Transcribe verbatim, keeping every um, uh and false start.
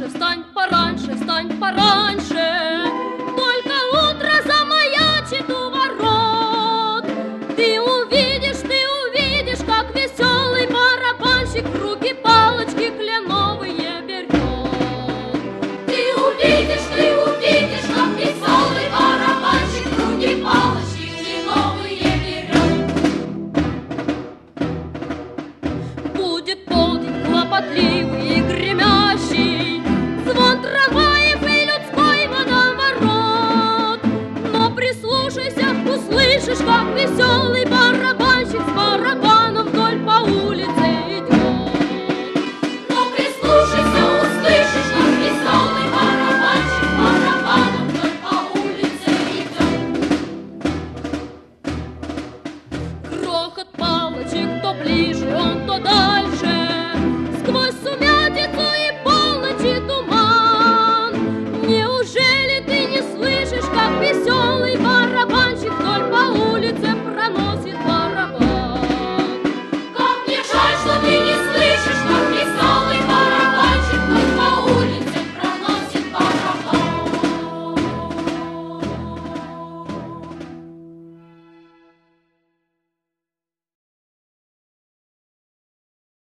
пораньше, встань пораньше, встань пораньше. Только утро замаячит у ворот. Ты увидишь, ты увидишь, как веселый барабанщик в руки палочки кленовые берет. Ты увидишь, ты увидишь, как веселый барабанщик в руки палочки кленовые берет. Будет полдень хлопотливый и гремящий, звон трамваев и людской водоворот. Но прислушайся, услышишь, как веселый